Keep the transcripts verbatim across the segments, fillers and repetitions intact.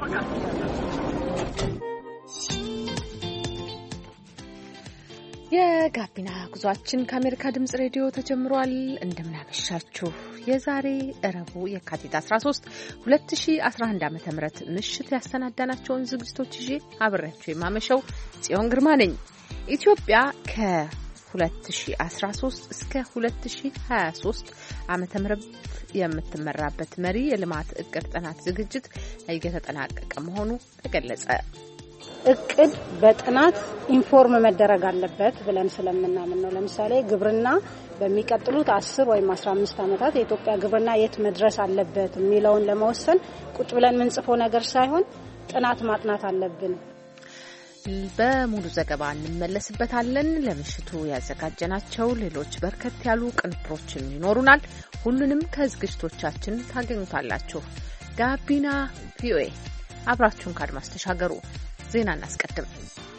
የጋቢና ጉዟችን ከአሜሪካ ድምጽ ሬዲዮ ተጀምሯል። እንደምናመሻችሁ የዛሬ እረቡ የካቲት አስራ ሶስት ሁለት ሺ አስራ አንድ ዓመተ ምህረት ምሽት ያሰናዳናቸውን ዝግጅቶች ይዤ አብሬያችሁ የማመሸው ጽዮን ግርማ ነኝ። ኢትዮጵያ ከ2013 እስከ ሁለት ሺ ሀያ ሶስት ዓመተ ምህረት የምትመራበት መሪ የልማት እቅድ ጥናት ዝግጅት እየተጠናቀቀ መሆኑ ተገለጸ። እቅድ በጥናት ኢንፎርም መደረግ አለበት ብለን ስለምናምን ነው። ለምሳሌ ግብርና በሚቀጥሉት አስር ወይም አስራ አምስት ዓመታት የኢትዮጵያ ግብርና የት መድረስ አለበት የሚለውን ለመወሰን ቁጭ ብለን ምንጽፈው ነገር ሳይሆን ጥናት ማጥናት አለብን። በሙሉ ዘገባ እንመለስበታለን። ለምሽቱ ያዘጋጀናቸው ሌሎች በርከት ያሉ ቅንብሮችም ይኖሩናል። ሁሉንም ከዝግጅቶቻችን ታገኙታላችሁ። ጋቢና ቪኦኤ አብራችሁን ካድማስ ተሻገሩ። ዜና እናስቀድም።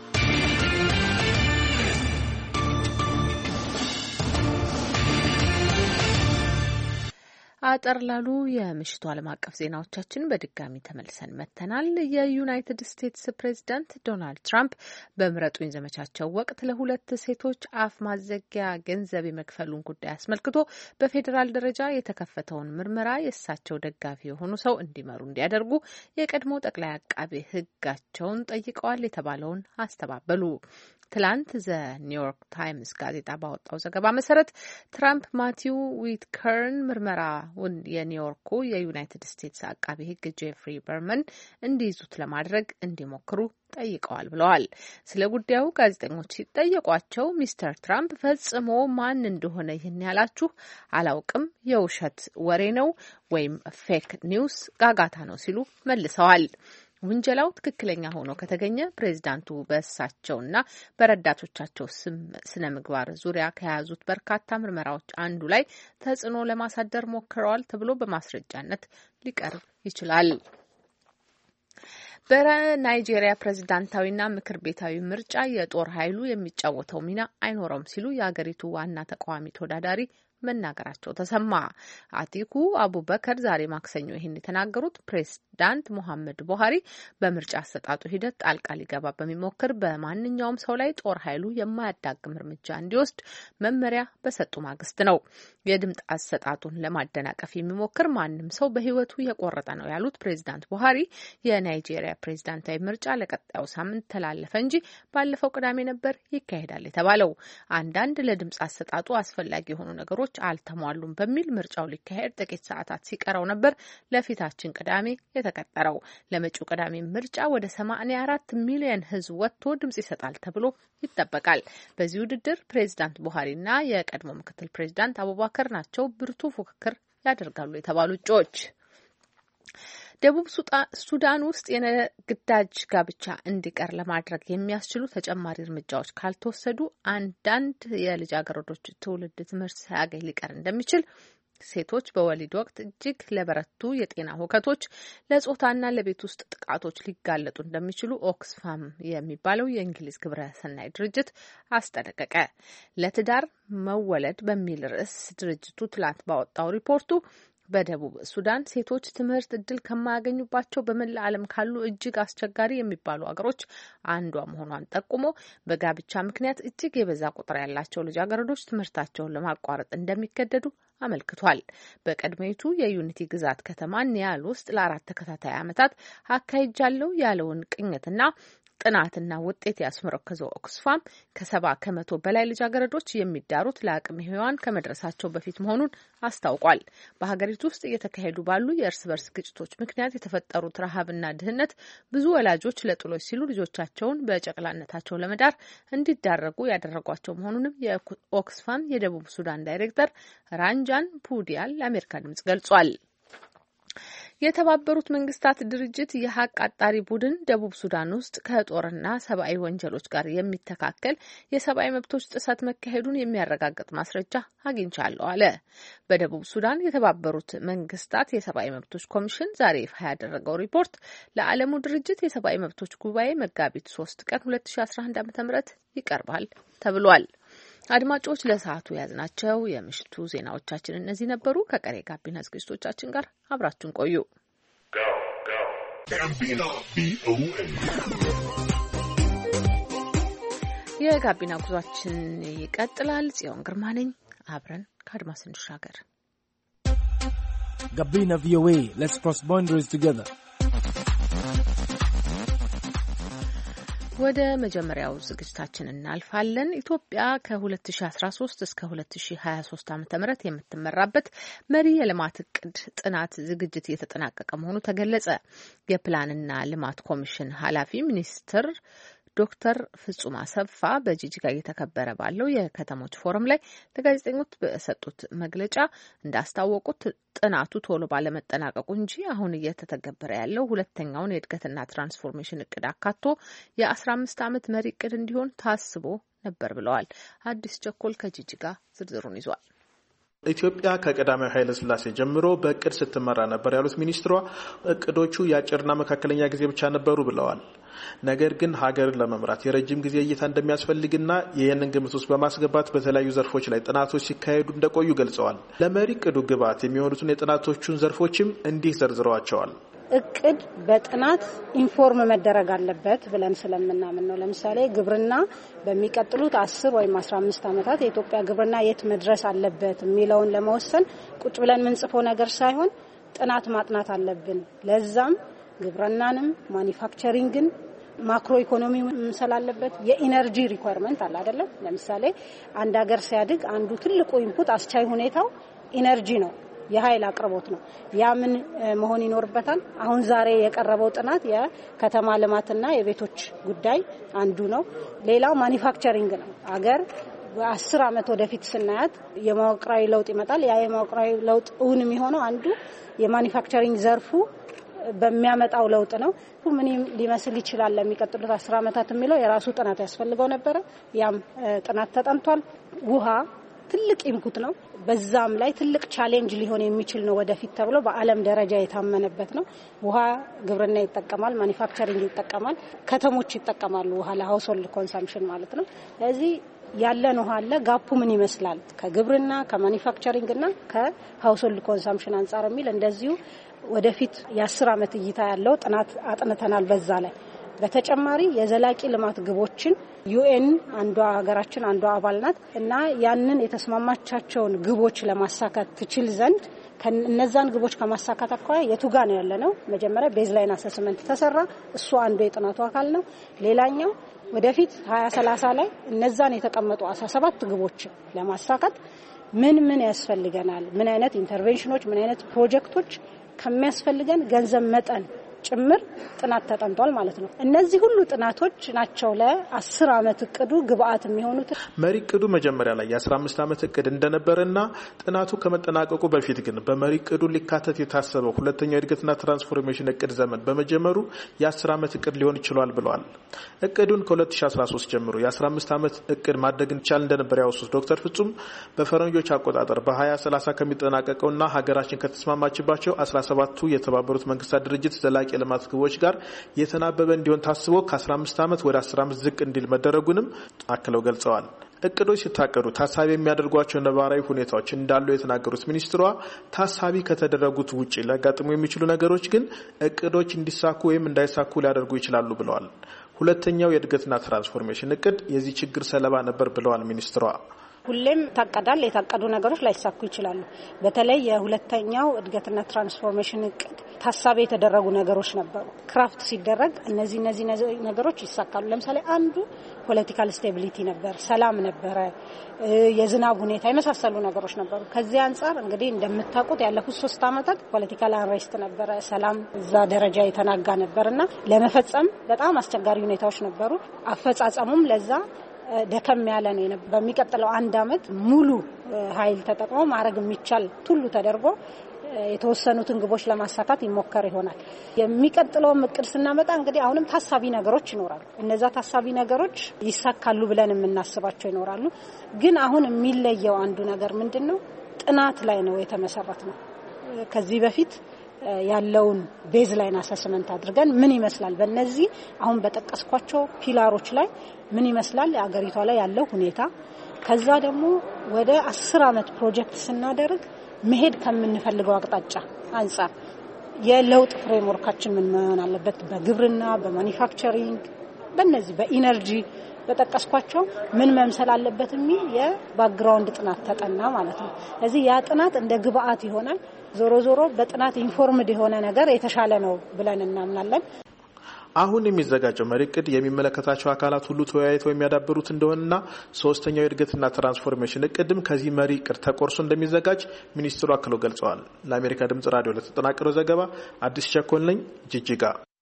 አጠር ላሉ የምሽቱ ዓለም አቀፍ ዜናዎቻችን በድጋሚ ተመልሰን መጥተናል። የዩናይትድ ስቴትስ ፕሬዝዳንት ዶናልድ ትራምፕ በምረጡኝ ዘመቻቸው ወቅት ለሁለት ሴቶች አፍ ማዘጊያ ገንዘብ የመክፈሉን ጉዳይ አስመልክቶ በፌዴራል ደረጃ የተከፈተውን ምርመራ የእሳቸው ደጋፊ የሆኑ ሰው እንዲመሩ እንዲያደርጉ የቀድሞ ጠቅላይ አቃቤ ሕጋቸውን ጠይቀዋል የተባለውን አስተባበሉ። ትላንት ዘ ኒውዮርክ ታይምስ ጋዜጣ ባወጣው ዘገባ መሰረት ትራምፕ ማቲው ዊትከርን ምርመራውን የኒውዮርኩ የዩናይትድ ስቴትስ አቃቤ ሕግ ጄፍሪ በርመን እንዲይዙት ለማድረግ እንዲሞክሩ ጠይቀዋል ብለዋል። ስለ ጉዳዩ ጋዜጠኞች ሲጠየቋቸው ሚስተር ትራምፕ ፈጽሞ ማን እንደሆነ ይህን ያላችሁ አላውቅም፣ የውሸት ወሬ ነው ወይም ፌክ ኒውስ ጋጋታ ነው ሲሉ መልሰዋል። ውንጀላው ትክክለኛ ሆኖ ከተገኘ ፕሬዝዳንቱ በእሳቸውና በረዳቶቻቸው ስነ ምግባር ዙሪያ ከያዙት በርካታ ምርመራዎች አንዱ ላይ ተጽዕኖ ለማሳደር ሞክረዋል ተብሎ በማስረጃነት ሊቀርብ ይችላል። በናይጄሪያ ፕሬዝዳንታዊና ምክር ቤታዊ ምርጫ የጦር ኃይሉ የሚጫወተው ሚና አይኖረውም ሲሉ የሀገሪቱ ዋና ተቃዋሚ ተወዳዳሪ መናገራቸው ተሰማ። አቲኩ አቡበከር ዛሬ ማክሰኞ ይህን የተናገሩት ፕሬዝዳንት ሙሐመድ ቡሃሪ በምርጫ አሰጣጡ ሂደት ጣልቃ ሊገባ በሚሞክር በማንኛውም ሰው ላይ ጦር ኃይሉ የማያዳግም እርምጃ እንዲወስድ መመሪያ በሰጡ ማግስት ነው። የድምፅ አሰጣጡን ለማደናቀፍ የሚሞክር ማንም ሰው በሕይወቱ የቆረጠ ነው ያሉት ፕሬዝዳንት ቡሃሪ የናይጄሪያ ፕሬዝዳንታዊ ምርጫ ለቀጣዩ ሳምንት ተላለፈ እንጂ ባለፈው ቅዳሜ ነበር ይካሄዳል የተባለው። አንዳንድ ለድምፅ አሰጣጡ አስፈላጊ የሆኑ ነገሮች አልተሟሉም በሚል ምርጫው ሊካሄድ ጥቂት ሰዓታት ሲቀረው ነበር ለፊታችን ቅዳሜ የተቀጠረው። ለመጪው ቅዳሜ ምርጫ ወደ ሰማንያ አራት ሚሊዮን ሕዝብ ወጥቶ ድምጽ ይሰጣል ተብሎ ይጠበቃል። በዚህ ውድድር ፕሬዝዳንት ቡሃሪና የቀድሞ ምክትል ፕሬዝዳንት አቡበከር ናቸው ብርቱ ፉክክር ያደርጋሉ የተባሉ እጩዎች። ደቡብ ሱዳን ውስጥ የግዳጅ ጋብቻ እንዲቀር ለማድረግ የሚያስችሉ ተጨማሪ እርምጃዎች ካልተወሰዱ አንዳንድ የልጃገረዶች ትውልድ ትምህርት ሳያገኝ ሊቀር እንደሚችል፣ ሴቶች በወሊድ ወቅት እጅግ ለበረቱ የጤና ሁከቶች፣ ለጾታና ለቤት ውስጥ ጥቃቶች ሊጋለጡ እንደሚችሉ ኦክስፋም የሚባለው የእንግሊዝ ግብረ ሰናይ ድርጅት አስጠነቀቀ። ለትዳር መወለድ በሚል ርዕስ ድርጅቱ ትላንት ባወጣው ሪፖርቱ በደቡብ ሱዳን ሴቶች ትምህርት እድል ከማያገኙባቸው በመላ ዓለም ካሉ እጅግ አስቸጋሪ የሚባሉ አገሮች አንዷ መሆኗን ጠቁሞ በጋብቻ ምክንያት እጅግ የበዛ ቁጥር ያላቸው ልጃገረዶች ትምህርታቸውን ለማቋረጥ እንደሚገደዱ አመልክቷል። በቀድሞይቱ የዩኒቲ ግዛት ከተማ ኒያል ውስጥ ለአራት ተከታታይ ዓመታት አካሂጃለሁ ያለውን ቅኝትና ጥናትና ውጤት ያስመረከዘው ኦክስፋም ከሰባ ከመቶ በላይ ልጃገረዶች የሚዳሩት ለአቅመ ሔዋን ከመድረሳቸው በፊት መሆኑን አስታውቋል። በሀገሪቱ ውስጥ እየተካሄዱ ባሉ የእርስ በርስ ግጭቶች ምክንያት የተፈጠሩት ረሃብና ድህነት ብዙ ወላጆች ለጥሎች ሲሉ ልጆቻቸውን በጨቅላነታቸው ለመዳር እንዲዳረጉ ያደረጓቸው መሆኑንም የኦክስፋም የደቡብ ሱዳን ዳይሬክተር ራንጃን ፑዲያል ለአሜሪካ ድምጽ ገልጿል። የተባበሩት መንግስታት ድርጅት የሀቅ አጣሪ ቡድን ደቡብ ሱዳን ውስጥ ከጦርና ሰብአዊ ወንጀሎች ጋር የሚተካከል የሰብአዊ መብቶች ጥሰት መካሄዱን የሚያረጋግጥ ማስረጃ አግኝቻለሁ አለ። በደቡብ ሱዳን የተባበሩት መንግስታት የሰብአዊ መብቶች ኮሚሽን ዛሬ ይፋ ያደረገው ሪፖርት ለዓለሙ ድርጅት የሰብአዊ መብቶች ጉባኤ መጋቢት ሶስት ቀን ሁለት ሺ አስራ አንድ ዓ.ም ይቀርባል ተብሏል። አድማጮች ለሰዓቱ ያዝናቸው የምሽቱ ዜናዎቻችን እነዚህ ነበሩ። ከቀሪ ጋቢና ዝግጅቶቻችን ጋር አብራችሁን ቆዩ። የጋቢና ጉዟችን ይቀጥላል። ጽዮን ግርማ ነኝ። አብረን ከአድማስ እንሻገር። ጋቢና ቪኦኤ Let's cross boundaries together. ወደ መጀመሪያው ዝግጅታችን እናልፋለን። ኢትዮጵያ ከ2013 እስከ ሁለት ሺህ ሀያ ሶስት ዓመተ ምህረት የምትመራበት መሪ የልማት እቅድ ጥናት ዝግጅት እየተጠናቀቀ መሆኑ ተገለጸ። የፕላንና ልማት ኮሚሽን ኃላፊ ሚኒስትር ዶክተር ፍጹም አሰፋ በጂጂጋ እየተከበረ ባለው የከተሞች ፎረም ላይ ለጋዜጠኞች በሰጡት መግለጫ እንዳስታወቁት ጥናቱ ቶሎ ባለመጠናቀቁ እንጂ አሁን እየተተገበረ ያለው ሁለተኛውን የእድገትና ትራንስፎርሜሽን እቅድ አካቶ የአስራ አምስት ዓመት መሪ እቅድ እንዲሆን ታስቦ ነበር ብለዋል። አዲስ ቸኮል ከጂጂጋ ዝርዝሩን ይዟል። ኢትዮጵያ ከቀዳማዊ ኃይለ ሥላሴ ጀምሮ በእቅድ ስትመራ ነበር ያሉት ሚኒስትሯ እቅዶቹ የአጭርና መካከለኛ ጊዜ ብቻ ነበሩ ብለዋል። ነገር ግን ሀገርን ለመምራት የረጅም ጊዜ እይታ እንደሚያስፈልግና ይህንን ግምት ውስጥ በማስገባት በተለያዩ ዘርፎች ላይ ጥናቶች ሲካሄዱ እንደቆዩ ገልጸዋል። ለመሪ እቅዱ ግብዓት የሚሆኑትን የጥናቶቹን ዘርፎችም እንዲህ ዘርዝረዋቸዋል። እቅድ በጥናት ኢንፎርም መደረግ አለበት ብለን ስለምናምን ነው። ለምሳሌ ግብርና በሚቀጥሉት አስር ወይም አስራ አምስት ዓመታት የኢትዮጵያ ግብርና የት መድረስ አለበት የሚለውን ለመወሰን ቁጭ ብለን ምንጽፈው ነገር ሳይሆን ጥናት ማጥናት አለብን። ለዛም ግብርናንም ማኒፋክቸሪንግን ማክሮ ኢኮኖሚ መሰል አለበት። የኢነርጂ ሪኳየርመንት አለ አይደለም። ለምሳሌ አንድ ሀገር ሲያድግ አንዱ ትልቁ ኢንፑት አስቻይ ሁኔታው ኢነርጂ ነው፣ የኃይል አቅርቦት ነው። ያ ምን መሆን ይኖርበታል? አሁን ዛሬ የቀረበው ጥናት የከተማ ልማትና የቤቶች ጉዳይ አንዱ ነው። ሌላው ማኒፋክቸሪንግ ነው። አገር በአስር ዓመት ወደፊት ስናያት የመዋቅራዊ ለውጥ ይመጣል። ያ የመዋቅራዊ ለውጥ እውን የሚሆነው አንዱ የማኒፋክቸሪንግ ዘርፉ በሚያመጣው ለውጥ ነው። ምን ሊመስል ይችላል ለሚቀጥሉት አስር ዓመታት የሚለው የራሱ ጥናት ያስፈልገው ነበር። ያም ጥናት ተጠንቷል። ውሃ ትልቅ ኢንፑት ነው። በዛም ላይ ትልቅ ቻሌንጅ ሊሆን የሚችል ነው ወደፊት ተብሎ በዓለም ደረጃ የታመነበት ነው። ውሃ ግብርና ይጠቀማል፣ ማኒፋክቸሪንግ ይጠቀማል፣ ከተሞች ይጠቀማሉ። ውሃ ለሃውስሆልድ ኮንሰምፕሽን ማለት ነው። ስለዚህ ያለን ውሃ አለ። ጋፑ ምን ይመስላል ከግብርና ከማኒፋክቸሪንግ እና ከሃውስሆልድ ኮንሰምፕሽን አንጻር የሚል እንደዚሁ ወደፊት የአስር ዓመት እይታ ያለው ጥናት አጥንተናል። በዛ ላይ በተጨማሪ የዘላቂ ልማት ግቦችን ዩኤን አንዷ ሀገራችን አንዷ አባል ናት እና ያንን የተስማማቻቸውን ግቦች ለማሳካት ትችል ዘንድ ከነዛን ግቦች ከማሳካት አኳያ የቱጋ ነው ያለነው። መጀመሪያ ቤዝላይን አሰስመንት ተሰራ። እሱ አንዱ የጥናቱ አካል ነው። ሌላኛው ወደፊት ሀያ ሰላሳ ላይ እነዛን የተቀመጡ አስራ ሰባት ግቦች ለማሳካት ምን ምን ያስፈልገናል፣ ምን አይነት ኢንተርቬንሽኖች፣ ምን አይነት ፕሮጀክቶች ከሚያስፈልገን ገንዘብ መጠን ጭምር ጥናት ተጠንቷል ማለት ነው። እነዚህ ሁሉ ጥናቶች ናቸው ለአስር ዓመት እቅዱ ግብአት የሚሆኑት። መሪ እቅዱ መጀመሪያ ላይ የአስራ አምስት ዓመት እቅድ እንደነበረና ጥናቱ ከመጠናቀቁ በፊት ግን በመሪ እቅዱ ሊካተት የታሰበው ሁለተኛው የእድገትና ትራንስፎርሜሽን እቅድ ዘመን በመጀመሩ የአስር ዓመት እቅድ ሊሆን ይችላል ብለዋል። እቅዱን ከ2013 ጀምሮ የአስራ አምስት ዓመት እቅድ ማድረግ እንቻል እንደነበር ያወሱት ዶክተር ፍጹም በፈረንጆች አቆጣጠር በሀያ ሰላሳ ከሚጠናቀቀውና ሀገራችን ከተስማማችባቸው አስራ ሰባቱ የተባበሩት መንግስታት ድርጅት ዘላቂ የልማት ግቦች ጋር የተናበበ እንዲሆን ታስቦ ከአስራ አምስት ዓመት ወደ አስር ዓመት ዝቅ እንዲል መደረጉንም አክለው ገልጸዋል። እቅዶች ሲታቀዱ ታሳቢ የሚያደርጓቸው ነባራዊ ሁኔታዎች እንዳሉ የተናገሩት ሚኒስትሯ ታሳቢ ከተደረጉት ውጪ ሊያጋጥሙ የሚችሉ ነገሮች ግን እቅዶች እንዲሳኩ ወይም እንዳይሳኩ ሊያደርጉ ይችላሉ ብለዋል። ሁለተኛው የእድገትና ትራንስፎርሜሽን እቅድ የዚህ ችግር ሰለባ ነበር ብለዋል ሚኒስትሯ። ሁሌም ታቀዳል። የታቀዱ ነገሮች ላይሳኩ ይችላሉ። በተለይ የሁለተኛው እድገትና ትራንስፎርሜሽን እቅድ ታሳቢ የተደረጉ ነገሮች ነበሩ። ክራፍት ሲደረግ እነዚህ እነዚህ ነገሮች ይሳካሉ። ለምሳሌ አንዱ ፖለቲካል ስቴቢሊቲ ነበር፣ ሰላም ነበረ፣ የዝናብ ሁኔታ የመሳሰሉ ነገሮች ነበሩ። ከዚህ አንጻር እንግዲህ እንደምታውቁት ያለፉት ሶስት ዓመታት ፖለቲካል አንሬስት ነበረ፣ ሰላም እዛ ደረጃ የተናጋ ነበርና ለመፈጸም በጣም አስቸጋሪ ሁኔታዎች ነበሩ። አፈጻጸሙም ለዛ ደከም ያለ ነው። በሚቀጥለው አንድ አመት ሙሉ ኃይል ተጠቅሞ ማድረግ የሚቻል ሁሉ ተደርጎ የተወሰኑትን ግቦች ለማሳካት ይሞከር ይሆናል። የሚቀጥለው እቅድ ስናመጣ እንግዲህ አሁንም ታሳቢ ነገሮች ይኖራሉ። እነዛ ታሳቢ ነገሮች ይሳካሉ ብለን የምናስባቸው ይኖራሉ። ግን አሁን የሚለየው አንዱ ነገር ምንድነው? ጥናት ላይ ነው የተመሰረት ነው። ከዚህ በፊት ያለውን ቤዝላይን አሰስመንት አድርገን ምን ይመስላል በእነዚህ አሁን በጠቀስኳቸው ፒላሮች ላይ ምን ይመስላል አገሪቷ ላይ ያለው ሁኔታ፣ ከዛ ደግሞ ወደ አስር አመት ፕሮጀክት ስናደርግ መሄድ ከምንፈልገው አቅጣጫ አንጻር የለውጥ ፍሬምወርካችን ምን መሆን አለበት በግብርና በማኒፋክቸሪንግ በእነዚህ በኢነርጂ በተጠቀስኳቸው ምን መምሰል አለበት የሚል የባክግራውንድ ጥናት ተጠና ማለት ነው። ስለዚህ ያ ጥናት እንደ ግብአት ይሆናል። ዞሮ ዞሮ በጥናት ኢንፎርምድ የሆነ ነገር የተሻለ ነው ብለን እናምናለን። አሁን የሚዘጋጀው መሪ እቅድ የሚመለከታቸው አካላት ሁሉ ተወያይተው የሚያዳብሩት እንደሆነና ሶስተኛው የእድገትና ትራንስፎርሜሽን እቅድም ከዚህ መሪ እቅድ ተቆርሶ እንደሚዘጋጅ ሚኒስትሩ አክለው ገልጸዋል። ለአሜሪካ ድምጽ ራዲዮ ለተጠናቀረው ዘገባ አዲስ ቸኮል ነኝ፣ ጅጅጋ።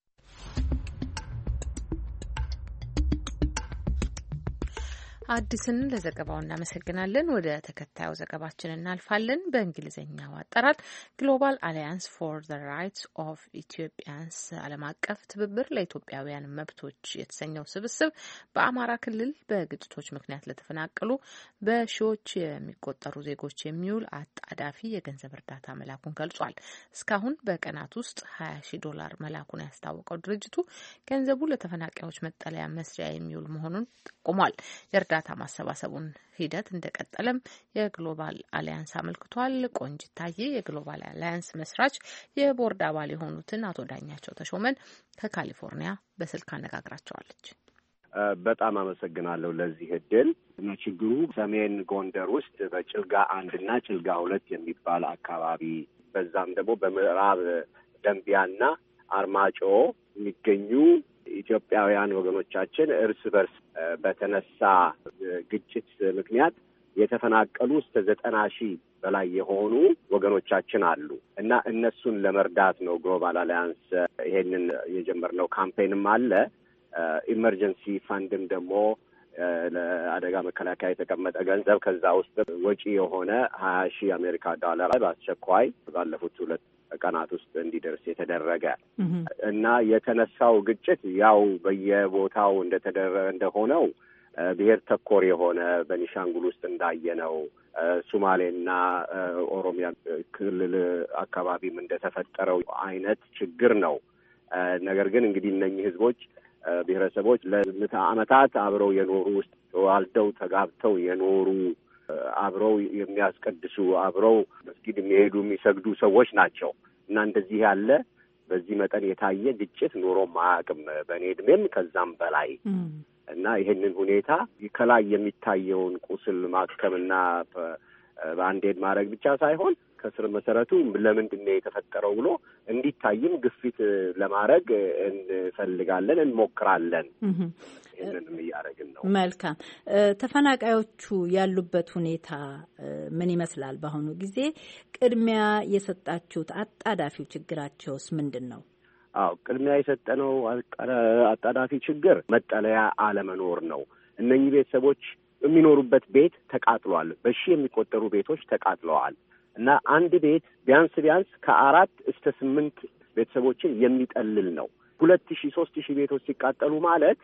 አዲስን ለዘገባው እናመሰግናለን። ወደ ተከታዩ ዘገባችን እናልፋለን። በእንግሊዝኛው አጠራር ግሎባል አሊያንስ ፎር ዘ ራይትስ ኦፍ ኢትዮጵያንስ ዓለም አቀፍ ትብብር ለኢትዮጵያውያን መብቶች የተሰኘው ስብስብ በአማራ ክልል በግጭቶች ምክንያት ለተፈናቀሉ በሺዎች የሚቆጠሩ ዜጎች የሚውል አጣዳፊ የገንዘብ እርዳታ መላኩን ገልጿል። እስካሁን በቀናት ውስጥ ሀያ ሺህ ዶላር መላኩን ያስታወቀው ድርጅቱ ገንዘቡ ለተፈናቃዮች መጠለያ መስሪያ የሚውል መሆኑን ጠቁሟል። የእርዳታ ማሰባሰቡን ሂደት እንደቀጠለም የግሎባል አሊያንስ አመልክቷል። ቆንጂት ታዬ የግሎባል አሊያንስ መስራች የቦርድ አባል የሆኑትን አቶ ዳኛቸው ተሾመን ከካሊፎርኒያ በስልክ አነጋግራቸዋለች። በጣም አመሰግናለሁ ለዚህ እድል። ችግሩ ሰሜን ጎንደር ውስጥ በጭልጋ አንድና ጭልጋ ሁለት የሚባል አካባቢ በዛም ደግሞ በምዕራብ ደንቢያና አርማጮ የሚገኙ ኢትዮጵያውያን ወገኖቻችን እርስ በርስ በተነሳ ግጭት ምክንያት የተፈናቀሉ እስከ ዘጠና ሺህ በላይ የሆኑ ወገኖቻችን አሉ እና እነሱን ለመርዳት ነው ግሎባል አሊያንስ ይሄንን የጀመርነው። ካምፔንም አለ። ኢመርጀንሲ ፈንድም ደግሞ ለአደጋ መከላከያ የተቀመጠ ገንዘብ ከዛ ውስጥ ወጪ የሆነ ሀያ ሺህ አሜሪካ ዶላር በአስቸኳይ ባለፉት ሁለት ቀናት ውስጥ እንዲደርስ የተደረገ እና የተነሳው ግጭት ያው በየቦታው እንደተደረገ እንደሆነው ብሔር ተኮር የሆነ በኒሻንጉል ውስጥ እንዳየነው ሶማሌና ኦሮሚያ ክልል አካባቢም እንደተፈጠረው አይነት ችግር ነው። ነገር ግን እንግዲህ እነኚህ ህዝቦች ብሔረሰቦች ለምዕተ ዓመታት አብረው የኖሩ ውስጥ ተዋልደው ተጋብተው የኖሩ አብረው የሚያስቀድሱ አብረው መስጊድ የሚሄዱ የሚሰግዱ ሰዎች ናቸው እና እንደዚህ ያለ በዚህ መጠን የታየ ግጭት ኖሮ ማያውቅም በእኔ እድሜም ከዛም በላይ እና ይሄንን ሁኔታ ከላይ የሚታየውን ቁስል ማከምና በአንዴድ ማድረግ ብቻ ሳይሆን ከስር መሰረቱ ለምንድን ነው የተፈጠረው ብሎ እንዲታይም ግፊት ለማድረግ እንፈልጋለን፣ እንሞክራለን። ይሄንንም እያደረግን ነው። መልካም። ተፈናቃዮቹ ያሉበት ሁኔታ ምን ይመስላል? በአሁኑ ጊዜ ቅድሚያ የሰጣችሁት አጣዳፊው ችግራቸውስ ምንድን ነው? አዎ፣ ቅድሚያ የሰጠነው አጣዳፊ ችግር መጠለያ አለመኖር ነው። እነኚህ ቤተሰቦች የሚኖሩበት ቤት ተቃጥሏል። በሺህ የሚቆጠሩ ቤቶች ተቃጥለዋል እና አንድ ቤት ቢያንስ ቢያንስ ከአራት እስከ ስምንት ቤተሰቦችን የሚጠልል ነው። ሁለት ሺህ ሶስት ሺህ ቤቶች ሲቃጠሉ ማለት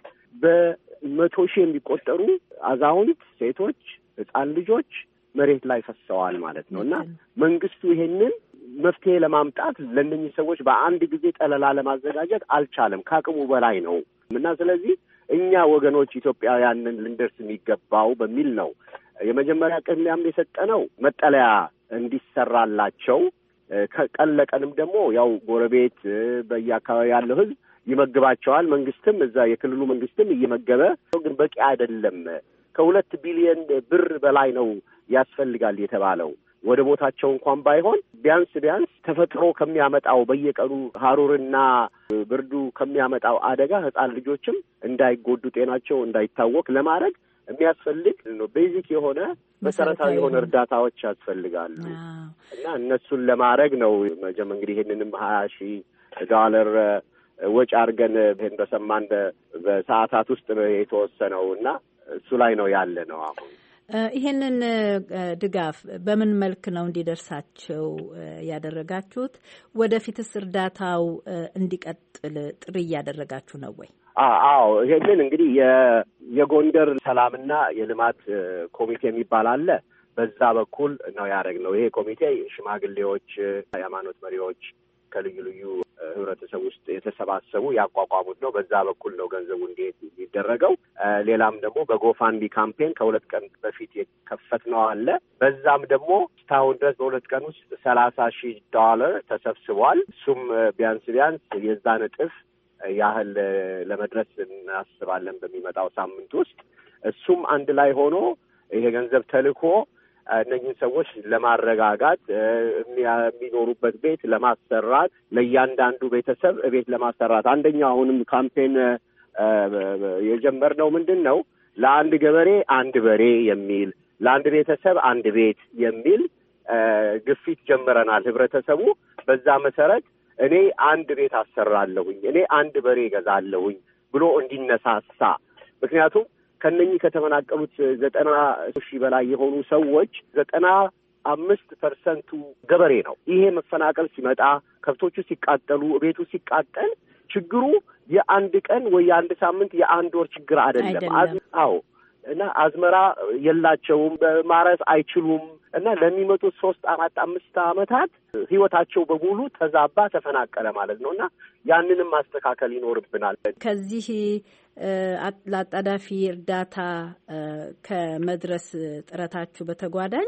በመቶ ሺህ የሚቆጠሩ አዛውንት፣ ሴቶች፣ ህጻን ልጆች መሬት ላይ ፈሰዋል ማለት ነው እና መንግስቱ ይሄንን መፍትሄ ለማምጣት ለእነኚህ ሰዎች በአንድ ጊዜ ጠለላ ለማዘጋጀት አልቻለም። ከአቅሙ በላይ ነው እና ስለዚህ እኛ ወገኖች ኢትዮጵያውያንን ልንደርስ የሚገባው በሚል ነው የመጀመሪያ ቅድሚያም የሰጠነው መጠለያ እንዲሰራላቸው። ከቀን ለቀንም ደግሞ ያው ጎረቤት በየአካባቢ ያለው ህዝብ ይመግባቸዋል። መንግስትም እዛ የክልሉ መንግስትም እየመገበ ግን በቂ አይደለም። ከሁለት ቢሊዮን ብር በላይ ነው ያስፈልጋል የተባለው። ወደ ቦታቸው እንኳን ባይሆን ቢያንስ ቢያንስ ተፈጥሮ ከሚያመጣው በየቀኑ ሀሩርና ብርዱ ከሚያመጣው አደጋ ህጻን ልጆችም እንዳይጎዱ ጤናቸው እንዳይታወክ ለማድረግ የሚያስፈልግ ነው። ቤዚክ የሆነ መሰረታዊ የሆነ እርዳታዎች ያስፈልጋሉ እና እነሱን ለማድረግ ነው መጀመሪያ እንግዲህ ይሄንንም ሀያ ሺህ ዶላር ወጪ አድርገን ይሄን በሰማን በሰዓታት ውስጥ የተወሰነው እና እሱ ላይ ነው ያለ ነው አሁን። ይሄንን ድጋፍ በምን መልክ ነው እንዲደርሳቸው ያደረጋችሁት? ወደፊትስ እርዳታው እንዲቀጥል ጥሪ እያደረጋችሁ ነው ወይ? አዎ፣ ይሄንን እንግዲህ የጎንደር ሰላምና የልማት ኮሚቴ የሚባል አለ። በዛ በኩል ነው ያደረግነው። ይሄ ኮሚቴ ሽማግሌዎች፣ የሃይማኖት መሪዎች፣ ከልዩ ልዩ ህብረተሰብ ውስጥ የተሰባሰቡ ያቋቋሙት ነው። በዛ በኩል ነው ገንዘቡ እንዴት የሚደረገው። ሌላም ደግሞ በጎፋንዲ ካምፔን ከሁለት ቀን በፊት የከፈትነው አለ። በዛም ደግሞ እስካሁን ድረስ በሁለት ቀን ውስጥ ሰላሳ ሺህ ዶላር ተሰብስቧል። እሱም ቢያንስ ቢያንስ የዛን እጥፍ ያህል ለመድረስ እናስባለን በሚመጣው ሳምንት ውስጥ። እሱም አንድ ላይ ሆኖ ይሄ ገንዘብ ተልኮ እነኝህን ሰዎች ለማረጋጋት የሚኖሩበት ቤት ለማሰራት ለእያንዳንዱ ቤተሰብ ቤት ለማሰራት አንደኛው አሁንም ካምፔን የጀመርነው ምንድን ነው ለአንድ ገበሬ አንድ በሬ የሚል ለአንድ ቤተሰብ አንድ ቤት የሚል ግፊት ጀምረናል። ህብረተሰቡ በዛ መሰረት እኔ አንድ ቤት አሰራለሁኝ፣ እኔ አንድ በሬ ገዛለሁኝ ብሎ እንዲነሳሳ። ምክንያቱም ከነኚህ ከተፈናቀሉት ዘጠና ሺህ በላይ የሆኑ ሰዎች ዘጠና አምስት ፐርሰንቱ ገበሬ ነው። ይሄ መፈናቀል ሲመጣ ከብቶቹ ሲቃጠሉ፣ ቤቱ ሲቃጠል ችግሩ የአንድ ቀን ወይ የአንድ ሳምንት የአንድ ወር ችግር አይደለም። አዎ እና አዝመራ የላቸውም፣ ማረስ አይችሉም እና ለሚመጡት ሶስት አራት አምስት ዓመታት ህይወታቸው በሙሉ ተዛባ፣ ተፈናቀለ ማለት ነው እና ያንንም ማስተካከል ይኖርብናል። ከዚህ ለአጣዳፊ እርዳታ ከመድረስ ጥረታችሁ በተጓዳኝ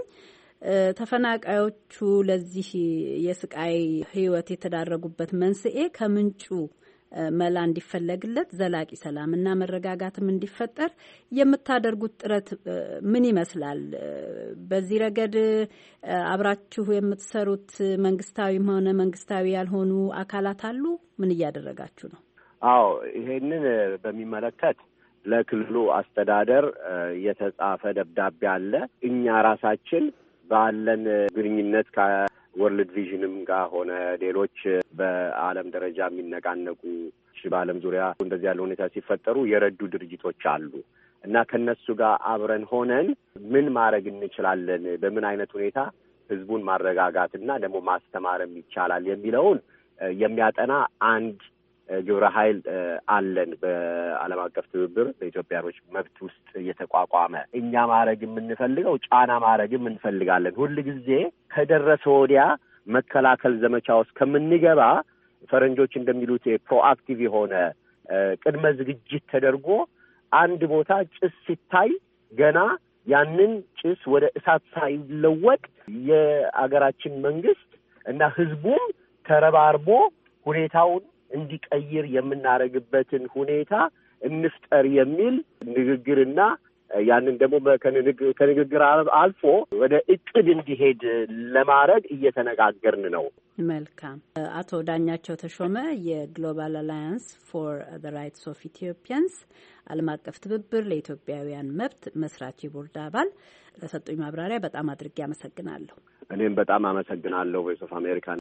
ተፈናቃዮቹ ለዚህ የስቃይ ህይወት የተዳረጉበት መንስኤ ከምንጩ መላ እንዲፈለግለት ዘላቂ ሰላምና መረጋጋትም እንዲፈጠር የምታደርጉት ጥረት ምን ይመስላል? በዚህ ረገድ አብራችሁ የምትሰሩት መንግስታዊም ሆነ መንግስታዊ ያልሆኑ አካላት አሉ? ምን እያደረጋችሁ ነው? አዎ፣ ይሄንን በሚመለከት ለክልሉ አስተዳደር የተጻፈ ደብዳቤ አለ። እኛ ራሳችን ባለን ግንኙነት ወርልድ ቪዥንም ጋር ሆነ ሌሎች በዓለም ደረጃ የሚነቃነቁ በዓለም ዙሪያ እንደዚህ ያለ ሁኔታ ሲፈጠሩ የረዱ ድርጅቶች አሉ እና ከነሱ ጋር አብረን ሆነን ምን ማድረግ እንችላለን፣ በምን አይነት ሁኔታ ህዝቡን ማረጋጋትና ደግሞ ማስተማርም ይቻላል የሚለውን የሚያጠና አንድ ግብረ ኃይል አለን። በዓለም አቀፍ ትብብር በኢትዮጵያኖች መብት ውስጥ እየተቋቋመ እኛ ማድረግ የምንፈልገው ጫና ማድረግም እንፈልጋለን። ሁል ጊዜ ከደረሰ ወዲያ መከላከል ዘመቻ ውስጥ ከምንገባ ፈረንጆች እንደሚሉት ፕሮአክቲቭ የሆነ ቅድመ ዝግጅት ተደርጎ አንድ ቦታ ጭስ ሲታይ ገና ያንን ጭስ ወደ እሳት ሳይለወጥ የአገራችን መንግስት እና ህዝቡም ተረባርቦ ሁኔታውን እንዲቀይር የምናደርግበትን ሁኔታ እንፍጠር የሚል ንግግርና ያንን ደግሞ ከንግግር አልፎ ወደ እቅድ እንዲሄድ ለማድረግ እየተነጋገርን ነው። መልካም። አቶ ዳኛቸው ተሾመ የግሎባል አላያንስ ፎር ዘ ራይትስ ኦፍ ኢትዮጵያንስ ዓለም አቀፍ ትብብር ለኢትዮጵያውያን መብት መስራች ቦርድ አባል፣ ለሰጡኝ ማብራሪያ በጣም አድርጌ አመሰግናለሁ። እኔም በጣም አመሰግናለሁ። ቮይስ ኦፍ አሜሪካ።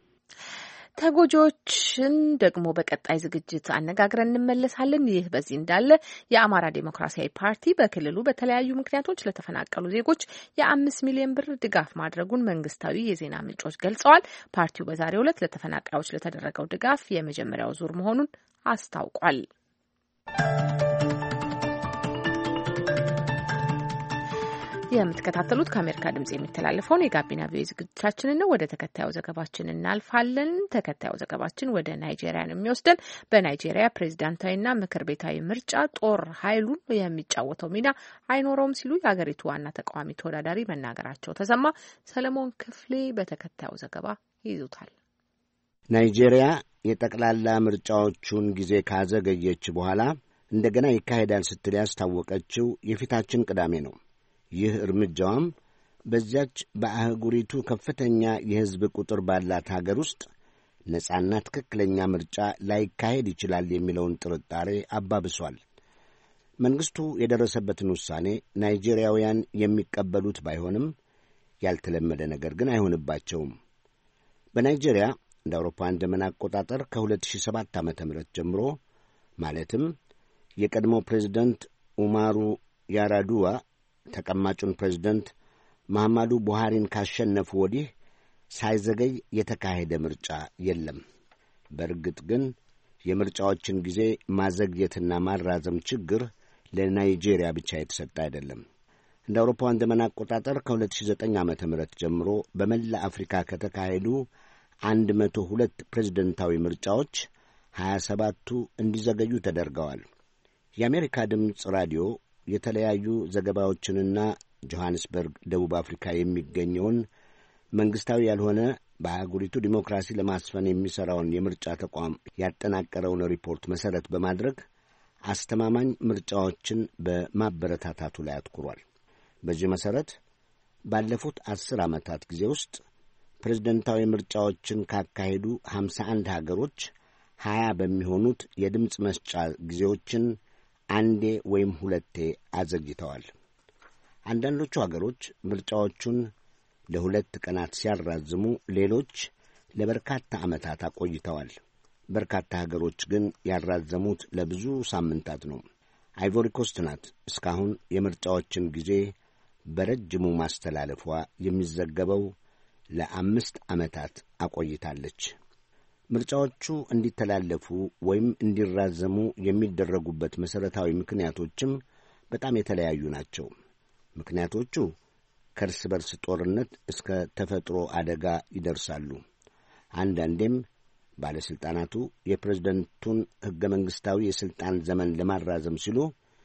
ተጎጂዎችን ደግሞ በቀጣይ ዝግጅት አነጋግረን እንመለሳለን። ይህ በዚህ እንዳለ የአማራ ዴሞክራሲያዊ ፓርቲ በክልሉ በተለያዩ ምክንያቶች ለተፈናቀሉ ዜጎች የአምስት ሚሊዮን ብር ድጋፍ ማድረጉን መንግስታዊ የዜና ምንጮች ገልጸዋል። ፓርቲው በዛሬው ዕለት ለተፈናቃዮች ለተደረገው ድጋፍ የመጀመሪያው ዙር መሆኑን አስታውቋል። የምትከታተሉት ከአሜሪካ ድምጽ የሚተላለፈውን የጋቢና ቪኦኤ ዝግጅታችንን ነው። ወደ ተከታዩ ዘገባችን እናልፋለን። ተከታዩ ዘገባችን ወደ ናይጄሪያ ነው የሚወስደን። በናይጄሪያ ፕሬዚዳንታዊና ምክር ቤታዊ ምርጫ ጦር ኃይሉን የሚጫወተው ሚና አይኖረውም ሲሉ የሀገሪቱ ዋና ተቃዋሚ ተወዳዳሪ መናገራቸው ተሰማ። ሰለሞን ክፍሌ በተከታዩ ዘገባ ይይዙታል። ናይጄሪያ የጠቅላላ ምርጫዎቹን ጊዜ ካዘገየች በኋላ እንደገና ይካሄዳል ስትል ያስታወቀችው የፊታችን ቅዳሜ ነው። ይህ እርምጃዋም በዚያች በአህጉሪቱ ከፍተኛ የሕዝብ ቁጥር ባላት ሀገር ውስጥ ነጻና ትክክለኛ ምርጫ ላይካሄድ ይችላል የሚለውን ጥርጣሬ አባብሷል። መንግሥቱ የደረሰበትን ውሳኔ ናይጄሪያውያን የሚቀበሉት ባይሆንም ያልተለመደ ነገር ግን አይሆንባቸውም። በናይጄሪያ እንደ አውሮፓውያን ዘመን አቆጣጠር ከሁለት ሺህ ሰባት ዓመተ ምህረት ጀምሮ ማለትም የቀድሞው ፕሬዝደንት ኡማሩ ያራዱዋ ተቀማጩን ፕሬዝደንት መሐማዱ ቡሃሪን ካሸነፉ ወዲህ ሳይዘገይ የተካሄደ ምርጫ የለም። በእርግጥ ግን የምርጫዎችን ጊዜ ማዘግየትና ማራዘም ችግር ለናይጄሪያ ብቻ የተሰጠ አይደለም። እንደ አውሮፓውያን ዘመን አቆጣጠር ከሁለት ሺህ ዘጠኝ ዓመተ ምህረት ጀምሮ በመላ አፍሪካ ከተካሄዱ አንድ መቶ ሁለት ፕሬዝደንታዊ ምርጫዎች ሀያ ሰባቱ እንዲዘገዩ ተደርገዋል። የአሜሪካ ድምፅ ራዲዮ የተለያዩ ዘገባዎችንና ጆሐንስበርግ ደቡብ አፍሪካ የሚገኘውን መንግሥታዊ ያልሆነ በአህጉሪቱ ዲሞክራሲ ለማስፈን የሚሠራውን የምርጫ ተቋም ያጠናቀረውን ሪፖርት መሠረት በማድረግ አስተማማኝ ምርጫዎችን በማበረታታቱ ላይ አትኩሯል። በዚህ መሠረት ባለፉት አስር ዓመታት ጊዜ ውስጥ ፕሬዝደንታዊ ምርጫዎችን ካካሄዱ ሀምሳ አንድ ሀገሮች ሀያ በሚሆኑት የድምፅ መስጫ ጊዜዎችን አንዴ ወይም ሁለቴ አዘግይተዋል። አንዳንዶቹ ሀገሮች ምርጫዎቹን ለሁለት ቀናት ሲያራዝሙ፣ ሌሎች ለበርካታ ዓመታት አቆይተዋል። በርካታ ሀገሮች ግን ያራዘሙት ለብዙ ሳምንታት ነው። አይቮሪ ኮስት ናት እስካሁን የምርጫዎችን ጊዜ በረጅሙ ማስተላለፏ የሚዘገበው ለአምስት ዓመታት አቆይታለች። ምርጫዎቹ እንዲተላለፉ ወይም እንዲራዘሙ የሚደረጉበት መሠረታዊ ምክንያቶችም በጣም የተለያዩ ናቸው። ምክንያቶቹ ከእርስ በርስ ጦርነት እስከ ተፈጥሮ አደጋ ይደርሳሉ። አንዳንዴም ባለሥልጣናቱ የፕሬዝደንቱን ሕገ መንግሥታዊ የሥልጣን ዘመን ለማራዘም ሲሉ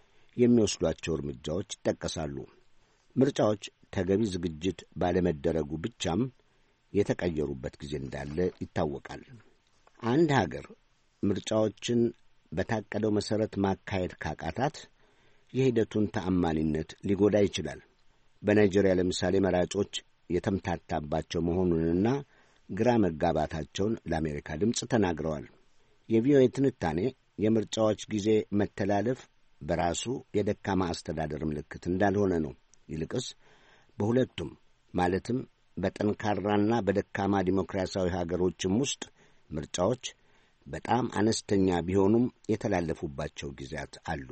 የሚወስዷቸው እርምጃዎች ይጠቀሳሉ። ምርጫዎች ተገቢ ዝግጅት ባለመደረጉ ብቻም የተቀየሩበት ጊዜ እንዳለ ይታወቃል። አንድ ሀገር ምርጫዎችን በታቀደው መሠረት ማካሄድ ካቃታት የሂደቱን ተአማኒነት ሊጎዳ ይችላል። በናይጄሪያ ለምሳሌ መራጮች የተምታታባቸው መሆኑንና ግራ መጋባታቸውን ለአሜሪካ ድምፅ ተናግረዋል። የቪኦኤ ትንታኔ የምርጫዎች ጊዜ መተላለፍ በራሱ የደካማ አስተዳደር ምልክት እንዳልሆነ ነው። ይልቅስ በሁለቱም ማለትም በጠንካራና በደካማ ዲሞክራሲያዊ ሀገሮችም ውስጥ ምርጫዎች በጣም አነስተኛ ቢሆኑም የተላለፉባቸው ጊዜያት አሉ።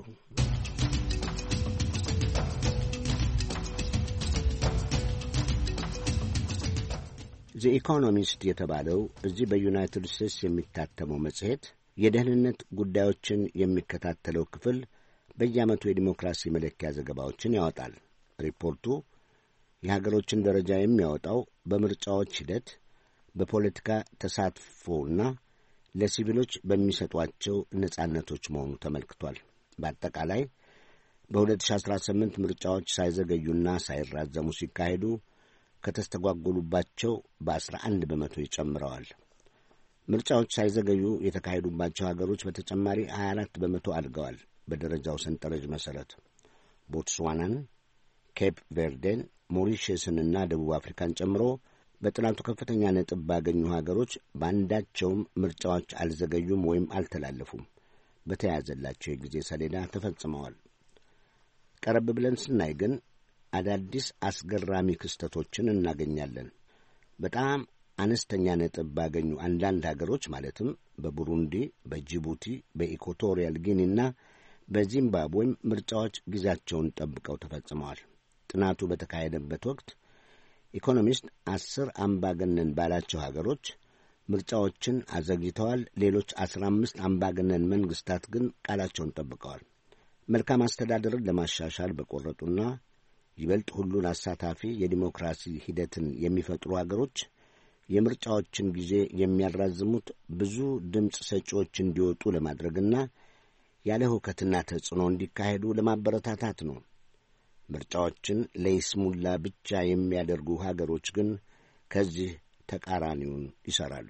ዘ ኢኮኖሚስት የተባለው እዚህ በዩናይትድ ስቴትስ የሚታተመው መጽሔት የደህንነት ጉዳዮችን የሚከታተለው ክፍል በየዓመቱ የዲሞክራሲ መለኪያ ዘገባዎችን ያወጣል። ሪፖርቱ የሀገሮችን ደረጃ የሚያወጣው በምርጫዎች ሂደት፣ በፖለቲካ ተሳትፎና ለሲቪሎች በሚሰጧቸው ነጻነቶች መሆኑ ተመልክቷል። በአጠቃላይ በሁለት ሺህ አስራ ስምንት ምርጫዎች ሳይዘገዩና ሳይራዘሙ ሲካሄዱ ከተስተጓጎሉባቸው በአስራ አንድ በመቶ ይጨምረዋል። ምርጫዎች ሳይዘገዩ የተካሄዱባቸው ሀገሮች በተጨማሪ ሀያ አራት በመቶ አድገዋል። በደረጃው ሰንጠረዥ መሠረት ቦትስዋናን፣ ኬፕ ቬርዴን፣ ሞሪሸስንና ደቡብ አፍሪካን ጨምሮ በጥናቱ ከፍተኛ ነጥብ ባገኙ ሀገሮች በአንዳቸውም ምርጫዎች አልዘገዩም ወይም አልተላለፉም። በተያያዘላቸው የጊዜ ሰሌዳ ተፈጽመዋል። ቀረብ ብለን ስናይ ግን አዳዲስ አስገራሚ ክስተቶችን እናገኛለን። በጣም አነስተኛ ነጥብ ባገኙ አንዳንድ ሀገሮች ማለትም በቡሩንዲ፣ በጅቡቲ፣ በኢኳቶሪያል ጊኒና በዚምባብዌም ምርጫዎች ጊዜያቸውን ጠብቀው ተፈጽመዋል። ጥናቱ በተካሄደበት ወቅት ኢኮኖሚስት አስር አምባገነን ባላቸው ሀገሮች ምርጫዎችን አዘግይተዋል። ሌሎች አስራ አምስት አምባገነን መንግስታት ግን ቃላቸውን ጠብቀዋል። መልካም አስተዳደርን ለማሻሻል በቆረጡና ይበልጥ ሁሉን አሳታፊ የዲሞክራሲ ሂደትን የሚፈጥሩ አገሮች የምርጫዎችን ጊዜ የሚያራዝሙት ብዙ ድምፅ ሰጪዎች እንዲወጡ ለማድረግና ያለ ሁከትና ተጽዕኖ እንዲካሄዱ ለማበረታታት ነው። ምርጫዎችን ለይስሙላ ብቻ የሚያደርጉ ሀገሮች ግን ከዚህ ተቃራኒውን ይሠራሉ።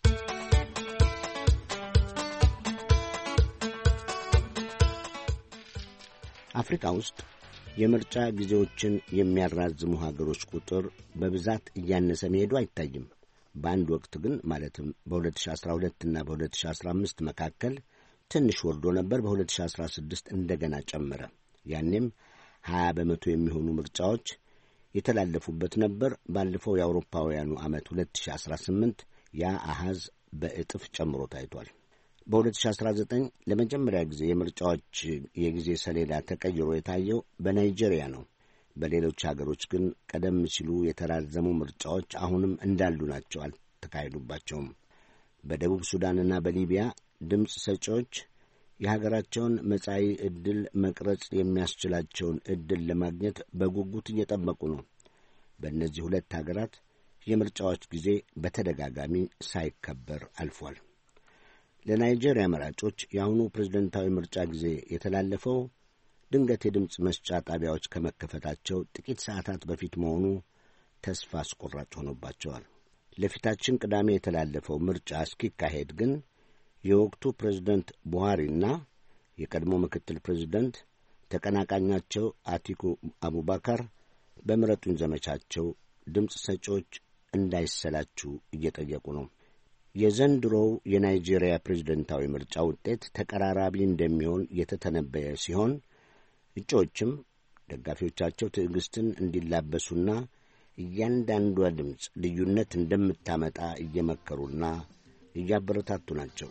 አፍሪካ ውስጥ የምርጫ ጊዜዎችን የሚያራዝሙ ሀገሮች ቁጥር በብዛት እያነሰ መሄዱ አይታይም። በአንድ ወቅት ግን ማለትም በሁለት ሺህ አስራ ሁለት እና በሁለት ሺህ አስራ አምስት መካከል ትንሽ ወርዶ ነበር። በሁለት ሺህ አስራ ስድስት እንደገና ጨመረ። ያኔም ሀያ በመቶ የሚሆኑ ምርጫዎች የተላለፉበት ነበር። ባለፈው የአውሮፓውያኑ ዓመት ሁለት ሺህ አስራ ስምንት ያ አሃዝ በእጥፍ ጨምሮ ታይቷል። በሁለት ሺህ አስራ ዘጠኝ ለመጀመሪያ ጊዜ የምርጫዎች የጊዜ ሰሌዳ ተቀይሮ የታየው በናይጄሪያ ነው። በሌሎች ሀገሮች ግን ቀደም ሲሉ የተራዘሙ ምርጫዎች አሁንም እንዳሉ ናቸው፣ አልተካሄዱባቸውም። በደቡብ ሱዳንና በሊቢያ ድምፅ ሰጪዎች የሀገራቸውን መጻኢ ዕድል መቅረጽ የሚያስችላቸውን ዕድል ለማግኘት በጉጉት እየጠበቁ ነው። በእነዚህ ሁለት ሀገራት የምርጫዎች ጊዜ በተደጋጋሚ ሳይከበር አልፏል። ለናይጄሪያ መራጮች የአሁኑ ፕሬዝደንታዊ ምርጫ ጊዜ የተላለፈው ድንገት የድምፅ መስጫ ጣቢያዎች ከመከፈታቸው ጥቂት ሰዓታት በፊት መሆኑ ተስፋ አስቆራጭ ሆኖባቸዋል። ለፊታችን ቅዳሜ የተላለፈው ምርጫ እስኪካሄድ ግን የወቅቱ ፕሬዝደንት ቡሃሪና የቀድሞ ምክትል ፕሬዝደንት ተቀናቃኛቸው አቲኩ አቡባካር በምረጡኝ ዘመቻቸው ድምፅ ሰጪዎች እንዳይሰላችሁ እየጠየቁ ነው። የዘንድሮው የናይጄሪያ ፕሬዝደንታዊ ምርጫ ውጤት ተቀራራቢ እንደሚሆን የተተነበየ ሲሆን እጩዎችም ደጋፊዎቻቸው ትዕግስትን እንዲላበሱና እያንዳንዷ ድምፅ ልዩነት እንደምታመጣ እየመከሩና እያበረታቱ ናቸው።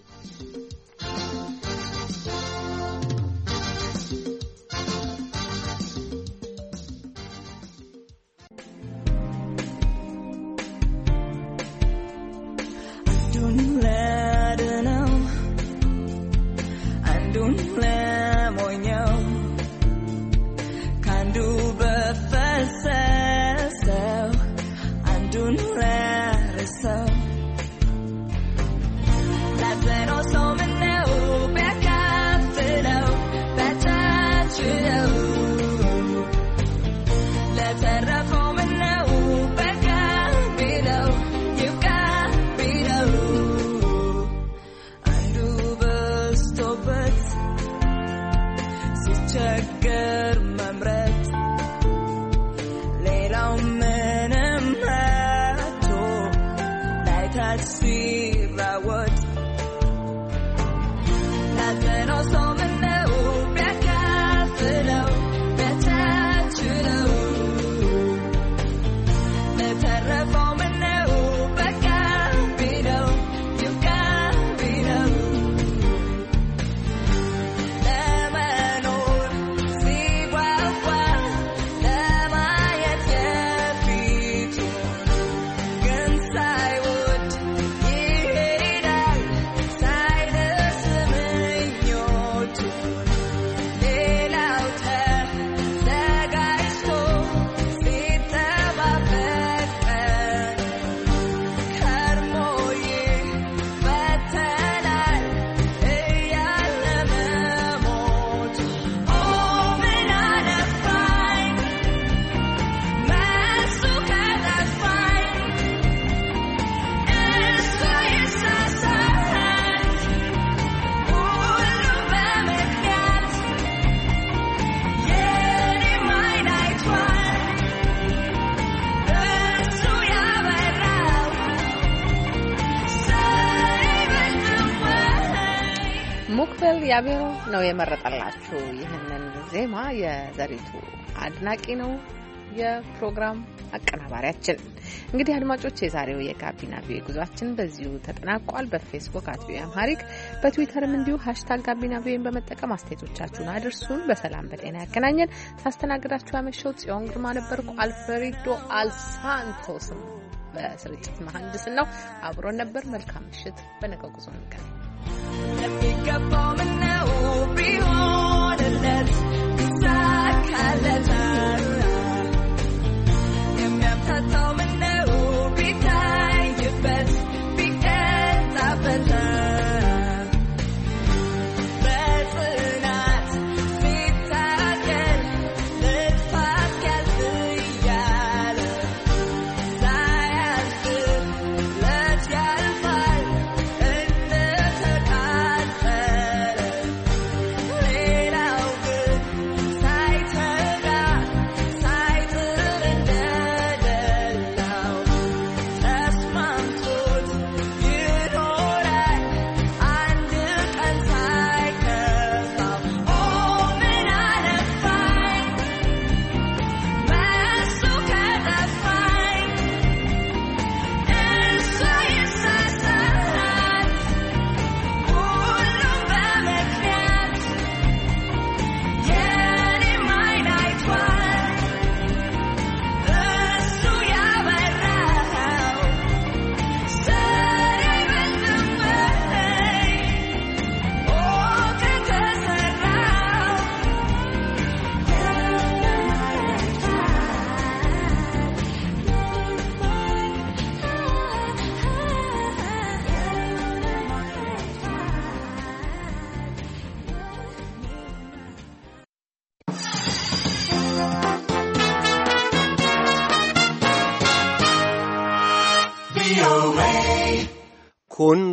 ሞክበል ያቤሮ ነው የመረጠላችሁ ይህንን ዜማ። የዘሪቱ አድናቂ ነው የፕሮግራም አቀናባሪያችን። እንግዲህ አድማጮች የዛሬው የጋቢና ቪኦኤ ጉዟችን በዚሁ ተጠናቋል። በፌስቡክ አት ቪኦኤ አምሃሪክ በትዊተርም እንዲሁ ሃሽታግ ጋቢና ቪኦኤን በመጠቀም አስተያየቶቻችሁን አድርሱን። በሰላም በጤና ያገናኘን። ሳስተናግዳችሁ ያመሸሁት ጽዮን ግርማ ነበርኩ። አልፍሬዶ አልሳንቶስም በስርጭት መሐንዲስና አብሮን ነበር። መልካም ምሽት። በነገው ጉዞ እንገናኝ። ለሚገባው ምነው ቢሆንለት ይሳካለት የሚያምታታው ምነው ቢታይበት ቢቀጣበት በጽናት ሲታገል ልጥፋት ያልፍ እያለ ሳያስብ ለት ያልፋል ሌላው ግን ሳይተጋ ሳይጥር እንደደል kun